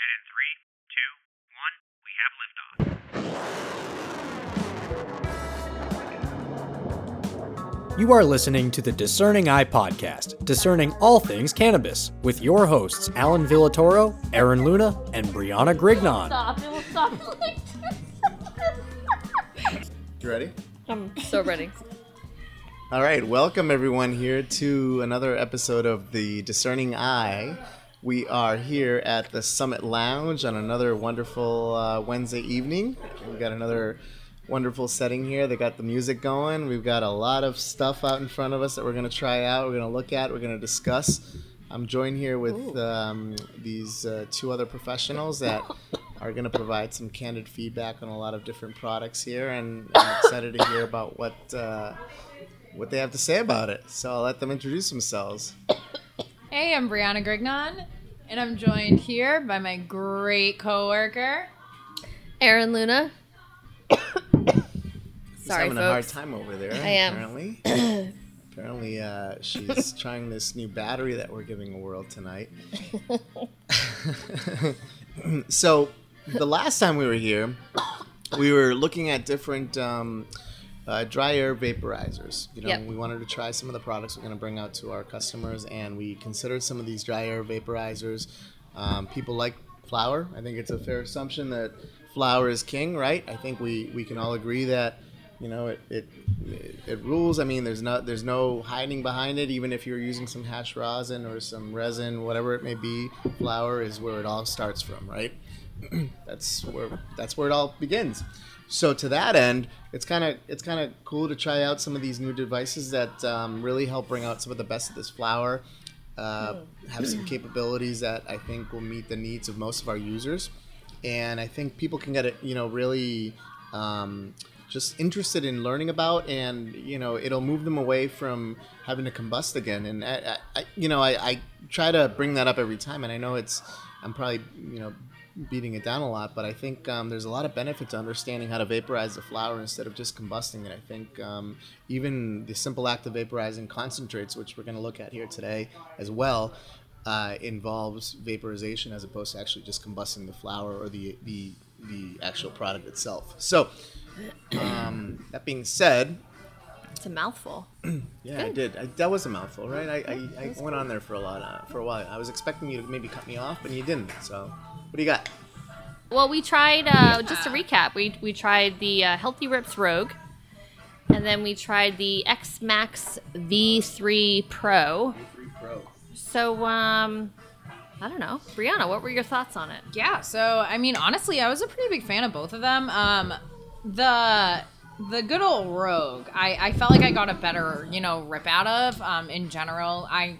And in 3, 2, 1, we have liftoff. You are listening to the Discerning Eye Podcast, discerning all things cannabis, with your hosts Alan Villatoro, Aaron Luna, and Brianna Grignon. Stop, it will stop. You ready? I'm so ready. All right, welcome everyone here to another episode of the Discerning Eye. We are here at the Summit Lounge on another wonderful Wednesday evening. We've got another wonderful setting here. They got the music going. We've got a lot of stuff out in front of us that we're going to try out. We're going to look at. We're going to discuss. I'm joined here with these two other professionals that are going to provide some candid feedback on a lot of different products here, and I'm excited to hear about what they have to say about it. So I'll let them introduce themselves. Hey, I'm Brianna Grignon, and I'm joined here by my great coworker, Aaron Luna. She's Sorry, having folks. a hard time over there. I am. Apparently, she's trying this new battery that we're giving a whirl tonight. So, the last time we were here, we were looking at different dry air vaporizers. You know, Yep. we wanted to try some of the products we're going to bring out to our customers, and we considered some of these dry air vaporizers. People like flower. I think it's a fair assumption that flower is king, right? I think we can all agree that, you know, it rules. I mean, there's no hiding behind it. Even if you're using some hash rosin or some resin, whatever it may be, flower is where it all starts from, right? That's where it all begins. So to that end, it's kind of cool to try out some of these new devices that really help bring out some of the best of this flower. Have some capabilities that I think will meet the needs of most of our users. And I think people can get it, you know, really just interested in learning about, and, you know, it'll move them away from having to combust again. And I try to bring that up every time, and I know I'm probably, you know, beating it down a lot, but I think there's a lot of benefit to understanding how to vaporize the flower instead of just combusting it. I think even the simple act of vaporizing concentrates, which we're going to look at here today as well, involves vaporization as opposed to actually just combusting the flower or the actual product itself. So that being said, It's a mouthful. yeah, I did. That was a mouthful, right? I went on there for a while. I was expecting you to maybe cut me off, but you didn't. So what do you got? Well, we tried, just to recap, we tried the Healthy Rips Rogue, and then we tried the X-Max V3 Pro. V3 Pro. So, I don't know. Brianna, what were your thoughts on it? Yeah, so, I mean, honestly, I was a pretty big fan of both of them. The good old Rogue, I felt like I got a better, you know, rip out of, in general. I'm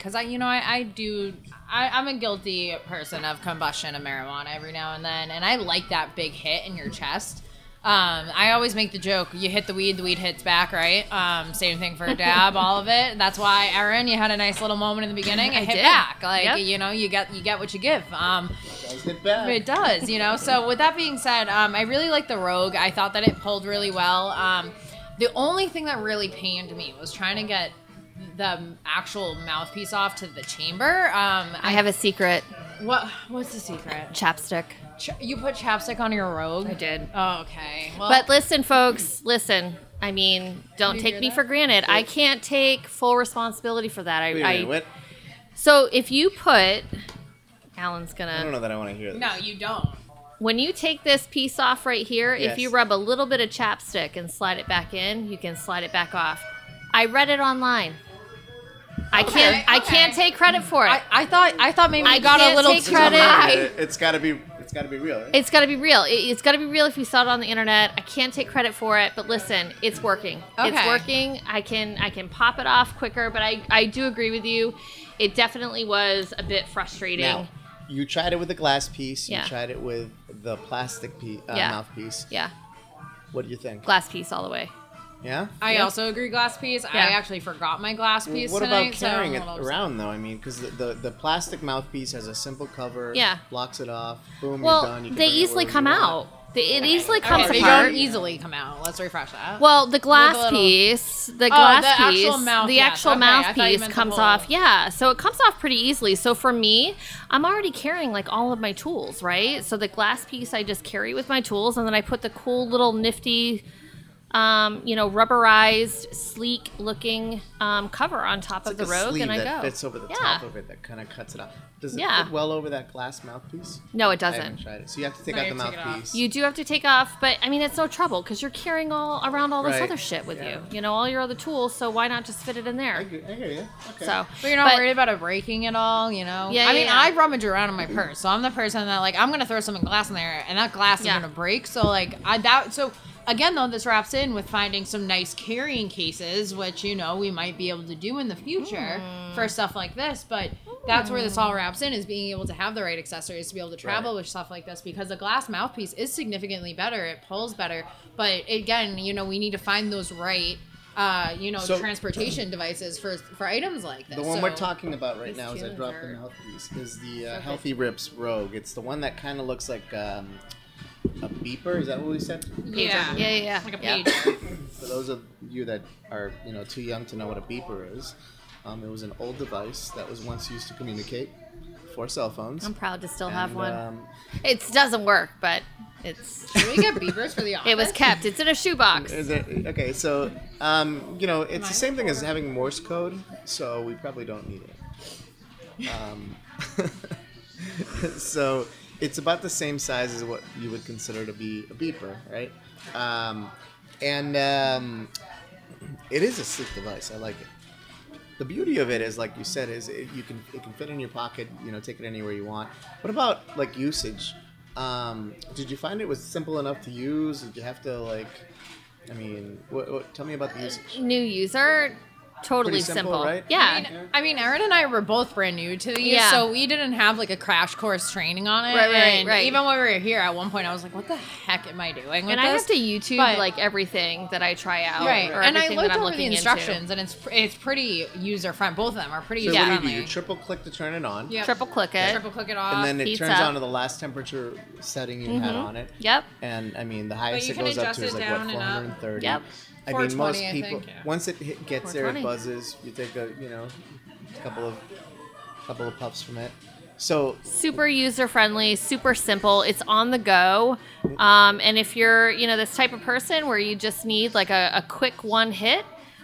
a guilty person of combustion of marijuana every now and then, and I like that big hit in your chest. I always make the joke, you hit the weed hits back, right? Same thing for a dab, all of it. That's why, Aaron, you had a nice little moment in the beginning. It hit back. Like, Yep. you know, you get what you give. It does hit back. It does, you know. So with that being said, I really like the Rogue. I thought that it pulled really well. The only thing that really pained me was trying to get the actual mouthpiece off to the chamber. I have a secret. What's the secret? Chapstick. You put chapstick on your Rogue? I did. Oh, okay. Well, But listen, folks, listen. I mean, don't you take hear me that? for granted. I can't take full responsibility for that. Wait a minute, what? So if you put, Alan's I don't gonna, know that I want to hear this. no, you don't. when you take this piece off right here, Yes. if you rub a little bit of chapstick and slide it back in, you can slide it back off. I read it online. I can't take credit for it. I thought maybe I you got a can't little take too credit. high. It's got to be real, right? It's got to be real. It's got to be real if you saw it on the internet. I can't take credit for it, but listen, it's working. It's Okay. working. I can pop it off quicker, but I do agree with you. It definitely was a bit frustrating. Now, you tried it with the glass piece. You Yeah. tried it with the plastic Yeah. mouthpiece. Yeah, What do you think? glass piece all the way. Yeah? I Yeah. also agree glass piece. I Yeah. actually forgot my glass piece What tonight. about carrying so it I'm a little around, though? I mean, because the plastic mouthpiece has a simple cover. Yeah. Blocks it off. Boom, Well, you're done. You can they bring it easily wherever come you want. out. It easily comes Okay, they apart. don't easily come out. Let's refresh that. Well, the glass With a little- piece, the actual mouth, the yes. actual Okay, I thought you mouthpiece meant the comes whole- off. Yeah, so it comes off pretty easily. So for me, I'm already carrying like all of my tools, right? So the glass piece I just carry with my tools, and then I put the cool little nifty, rubberized, sleek-looking cover on top It's of like the a Rogue, sleeve and I that go. fits over the Yeah. top of it that kind of cuts it off. Does it Yeah. fit well over that glass mouthpiece? No, it I haven't doesn't. tried it. So you have to take No, out the you take it off. mouthpiece. You do have to take off, but I mean, it's no trouble because you're carrying around all this Right. other shit with Yeah. you. All your other tools. So why not just fit it in there? I hear you. Okay. So, But you're not worried about it breaking at all, Yeah, I mean, yeah. I rummage around in my purse, so I'm the person that I'm gonna throw some glass in there, and that glass is Yeah. gonna break. So again, though, this wraps in with finding some nice carrying cases, which we might be able to do in the future for stuff like this. But that's where this all wraps in, is being able to have the right accessories to be able to travel with stuff like this, because the glass mouthpiece is significantly better. It pulls better, but again, we need to find those right. So- Transportation devices for items like this. The one So- we're talking about right These now, as I two dropped the are- mouthpiece, is the Healthy Rips Rogue. It's the one that kind of looks like a beeper. Is that what we said? Yeah. Yeah. Like a Yeah. page. For those of you that are too young to know what a beeper is, it was an old device that was once used to communicate for cell phones. I'm proud to still have And, one. It doesn't work, but it's. Should we get beepers for the office? It was kept. It's in a shoebox. Is it okay? So, it's the same thing as having Morse code, so we probably don't need it. So it's about the same size as what you would consider to be a beeper, right? It is a sleek device. I like it. The beauty of it is, like you said, is it can fit in your pocket. Take it anywhere you want. What about usage? Did you find it was simple enough to use? Did you have to tell me about the usage. New user, totally Pretty simple, right? Yeah. I mean, Erin and I were both brand new to these, Yeah. so we didn't have a crash course training on it. Right. And even when we were here, at one point, I was like, "What the heck am I doing?" With And I this? have to YouTube But- everything that I try out, Right, or and I everything looked that I'm over the looking instructions, and it's pretty user friendly. Both of them are pretty So user what do friendly. you triple click to turn it on? Yep. Triple click it. Triple click it off. And then it Heats turns up. on to the last temperature setting you had on it. Yep. And the highest you it can goes up adjust to is it like down and up. 430. Yep. I mean, most 420, I people think, yeah. once it gets there, it 420. buzzes. You take a couple of puffs from it. So Super user friendly, super simple. It's on the go. And if you're, this type of person where you just need a quick one hit,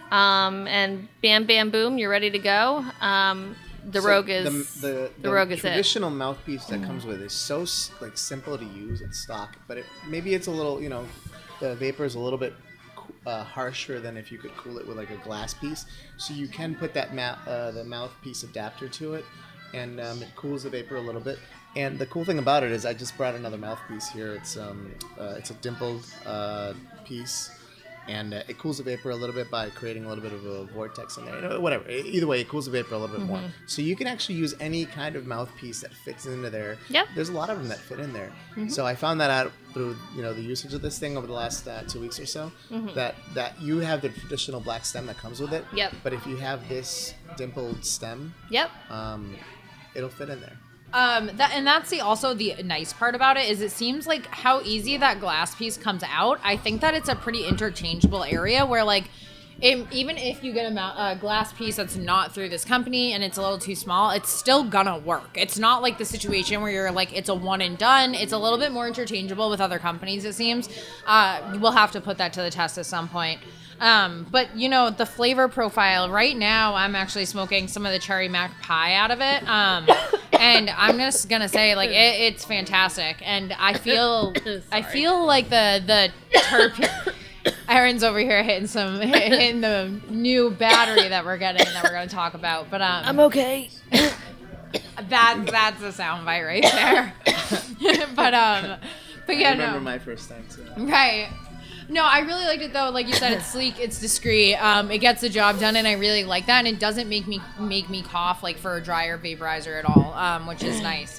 and bam, bam, boom, you're ready to go. The Rogue is the Rogue is it. traditional mouthpiece that comes with it is so simple to use at stock, but maybe it's a little the vapor is a little bit harsher than if you could cool it with a glass piece. So you can put that the mouthpiece adapter to it, and it cools the vapor a little bit. And the cool thing about it is I just brought another mouthpiece here. It's a dimpled piece. And it cools the vapor a little bit by creating a little bit of a vortex in there. Whatever. Either way, it cools the vapor a little bit more. So you can actually use any kind of mouthpiece that fits into there. Yep. There's a lot of them that fit in there. So I found that out through the usage of this thing over the last 2 weeks or so. That you have the traditional black stem that comes with it. Yep. But if you have this dimpled stem, Yep. it'll fit in there. That's also the nice part about it is it seems like how easy that glass piece comes out. I think that it's a pretty interchangeable area where even if you get a glass piece that's not through this company and it's a little too small, it's still gonna work. It's not like the situation where you're it's a one and done. It's a little bit more interchangeable with other companies, it seems. We'll have to put that to the test at some point. But the flavor profile right now, I'm actually smoking some of the cherry mac pie out of it. And I'm just gonna say it's fantastic. And I feel like the terpene. Erin's over here hitting the new battery that we're getting that we're gonna talk about. But I'm okay. that's a soundbite right there. but yeah, I remember no. my first time too. Right. No, I really liked it though. Like you said, it's sleek, it's discreet. It gets the job done, and I really like that. And it doesn't make me cough for a dryer vaporizer at all, which is nice.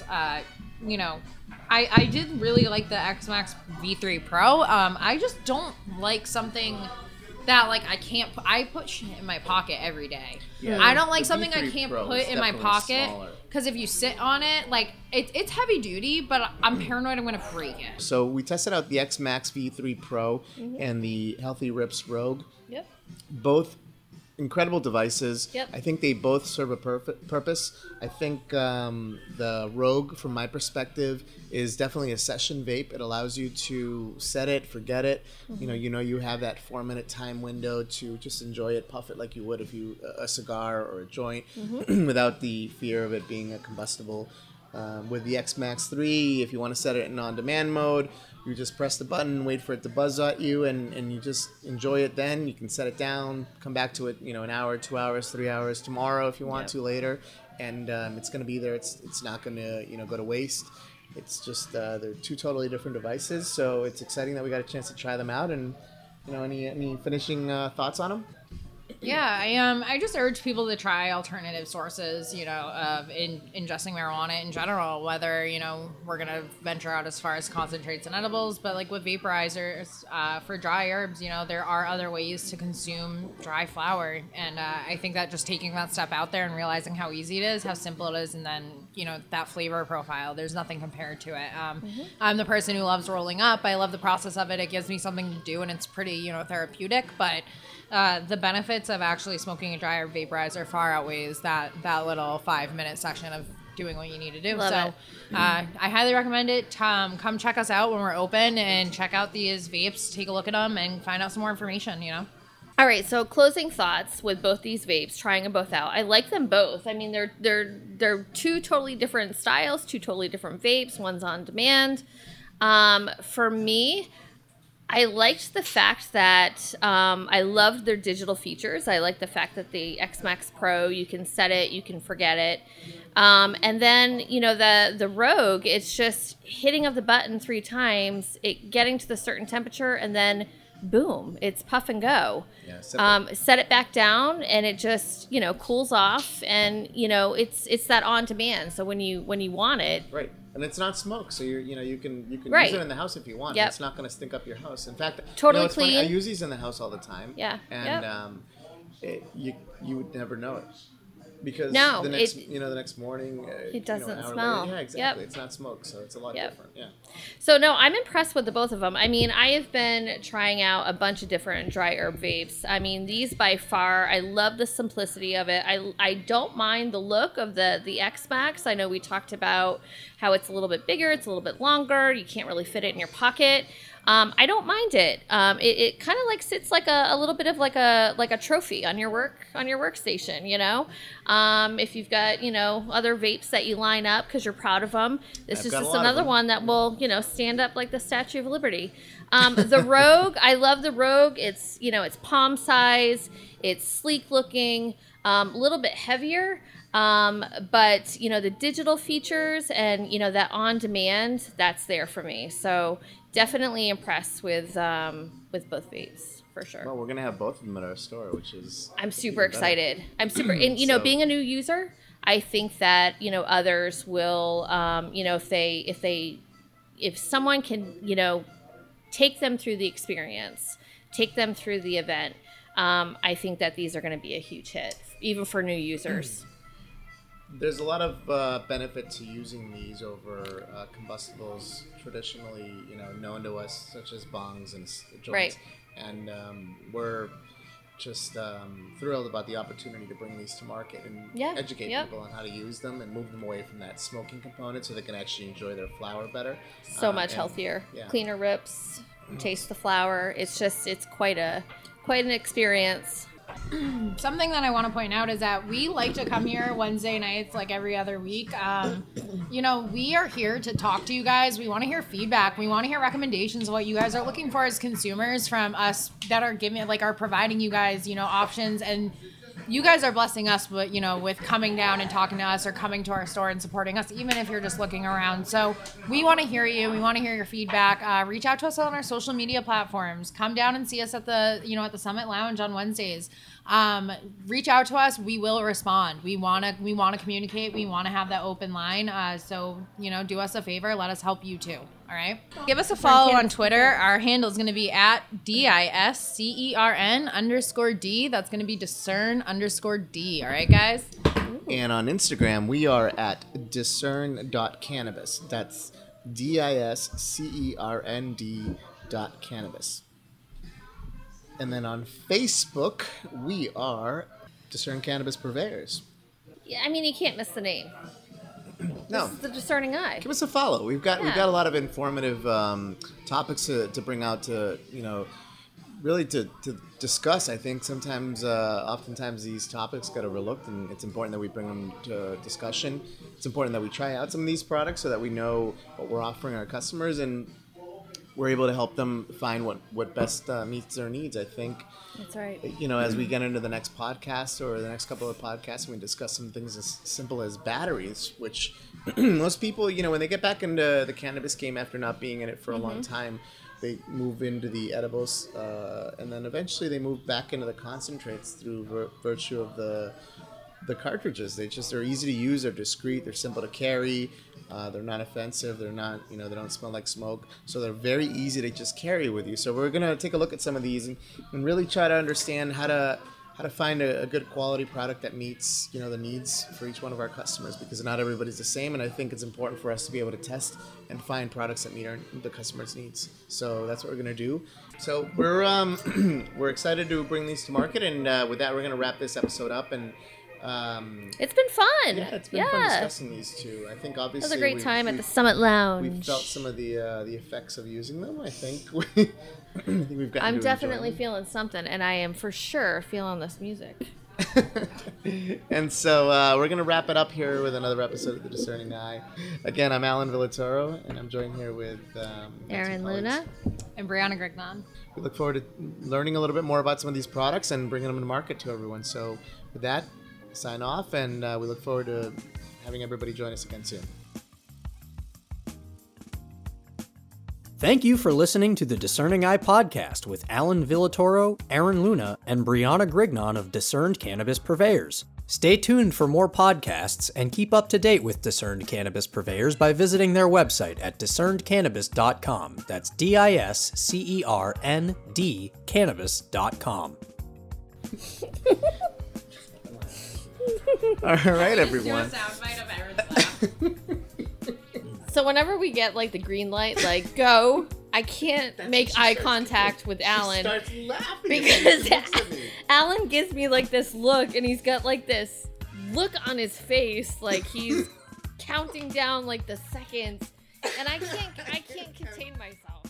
I did really like the X-Max V3 Pro. I just don't like something that I can't. I put shit in my pocket every day. Yeah, I don't like the something I V3 can't Pro put is in my definitely pocket smaller. Because if you sit on it, like, it's heavy duty, but I'm paranoid I'm going to break it. So we tested out the X Max V3 Pro and the Healthy Rips Rogue. Yep. Both incredible devices. Yep. I think they both serve a purpose. I think the Rogue, from my perspective, is definitely a session vape. It allows you to set it, forget it. You have that 4-minute time window to just enjoy it, puff it like you would if you a cigar or a joint, without the fear of it being a combustible. With the X Max 3, if you want to set it in on-demand mode, you just press the button, wait for it to buzz at you, and you just enjoy it then. You can set it down, come back to it, an hour, 2 hours, 3 hours tomorrow if you want to later. And it's going to be there. It's not going to, go to waste. It's just they're two totally different devices. So it's exciting that we got a chance to try them out. And, any finishing thoughts on them? Yeah, I just urge people to try alternative sources, of ingesting marijuana in general, whether, we're going to venture out as far as concentrates and edibles, but like with vaporizers, for dry herbs, there are other ways to consume dry flower. And I think that just taking that step out there and realizing how easy it is, how simple it is, and then, that flavor profile, there's nothing compared to it. I'm the person who loves rolling up. I love the process of it. It gives me something to do, and it's pretty, therapeutic, but the benefits of actually smoking a dry herb vaporizer far outweighs that little 5-minute session of doing what you need to do. Love it. I highly recommend it. Come check us out when we're open and check out these vapes, take a look at them, and find out some more information, All right, so closing thoughts with both these vapes, trying them both out. I like them both. I mean, they're two totally different styles, two totally different vapes. One's on demand. For me, I liked the fact that I loved their digital features. I like the fact that the X Max Pro, you can set it, you can forget it. And then, the Rogue, it's just hitting of the button 3 times, it getting to the certain temperature, and then boom, it's puff and go. Yeah, set it back down, and it just, cools off, and, it's that on demand. So when you want it. Right. And it's not smoke, so you can Right. use it in the house if you want. Yep. It's not going to stink up your house. In fact, Totally it's funny, clean. I use these in the house all the time. Yeah. And you would never know it because No, the next morning it doesn't an hour smell. Later, yeah, exactly. Yep. It's not smoke, so it's a lot Yep. different. Yeah. So, no, I'm impressed with the both of them. I mean, I have been trying out a bunch of different dry herb vapes. I mean, these by far, I love the simplicity of it. I don't mind the look of the X Max. I know we talked about how it's a little bit bigger, it's a little bit longer, you can't really fit it in your pocket. I don't mind it. It kind of like sits like a little bit of like a trophy on your workstation. If you've got other vapes that you line up because you're proud of them, this is got a just lot of another them. one that will stand up like the Statue of Liberty. The Rogue, I love the Rogue. It's it's palm size. It's sleek looking. A little bit heavier. But the digital features and that on demand, that's there for me. So definitely impressed with both vapes for sure. Well, we're gonna have both of them at our store, which is. I'm super even better. excited. I'm super, and So- being a new user, I think that others will, if someone can take them through the experience, take them through the event, I think that these are going to be a huge hit, even for new users. There's a lot of benefit to using these over combustibles traditionally, known to us, such as bongs and joints. Right. And we're just thrilled about the opportunity to bring these to market and educate people on how to use them and move them away from that smoking component so they can actually enjoy their flower better. So much and- healthier, yeah. cleaner rips, taste the flower. It's quite an experience. Something that I want to point out is that we like to come here Wednesday nights like every other week. We are here to talk to you guys. We want to hear feedback. We want to hear recommendations of what you guys are looking for as consumers from us that are are providing you guys, options. And you guys are blessing us with coming down and talking to us or coming to our store and supporting us, even if you're just looking around. So we want to hear you. We want to hear your feedback. Reach out to us on our social media platforms. Come down and see us at the Summit Lounge on Wednesdays. Reach out to us. We will respond. We want to communicate. We want to have that open line. So do us a favor. Let us help you too. All right. Give us a follow on Twitter. Our handle is going to be at DISCERN_D. That's going to be discern_D. All right, guys? And on Instagram, we are at discern.cannabis. That's DISCERND.cannabis. And then on Facebook, we are Discern Cannabis Purveyors. Yeah, I mean, you can't miss the name. No. This is the Discerning Eye. Give us a follow. We've got a lot of informative topics to bring out to, really to discuss. I think oftentimes these topics get overlooked, and it's important that we bring them to discussion. It's important that we try out some of these products so that we know what we're offering our customers, and we're able to help them find what best meets their needs. I think That's right. As we get into the next podcast or the next couple of podcasts, we discuss some things as simple as batteries, which most people, when they get back into the cannabis game after not being in it for a long time, they move into the edibles, and then eventually they move back into the concentrates through virtue of the cartridges. They're easy to use, they're discreet, they're simple to carry, they're not offensive, they're not, they don't smell like smoke, so they're very easy to just carry with you. So we're gonna take a look at some of these and really try to understand how to find a good quality product that meets the needs for each one of our customers, because not everybody's the same, and I think it's important for us to be able to test and find products that meet the customers' needs. So that's what we're gonna do. So we're we're excited to bring these to market, and with that, we're gonna wrap this episode up. And it's been fun. Yeah, it's been fun discussing these two. I think obviously it was a great time at the Summit Lounge. We felt some of the effects of using them. I think we've gotten. I'm definitely feeling something, and I am for sure feeling this music. And so we're gonna wrap it up here with another episode of The Discerning Eye. Again, I'm Alan Villatoro, and I'm joined here with Erin Luna and Brianna Grignon. We look forward to learning a little bit more about some of these products and bringing them to market to everyone. So with that, sign off, and we look forward to having everybody join us again soon. Thank you for listening to the Discerning Eye podcast with Alan Villatoro, Erin Luna, and Brianna Grignon of Discerned Cannabis Purveyors. Stay tuned for more podcasts and keep up to date with Discerned Cannabis Purveyors by visiting their website at discernedcannabis.com. That's DISCERND cannabis.com. All right, everyone. So whenever we get the green light, go, I can't make eye contact with Alan. She starts laughing because Alan gives me this look, and he's got this look on his face, he's counting down the seconds, and I can't contain myself.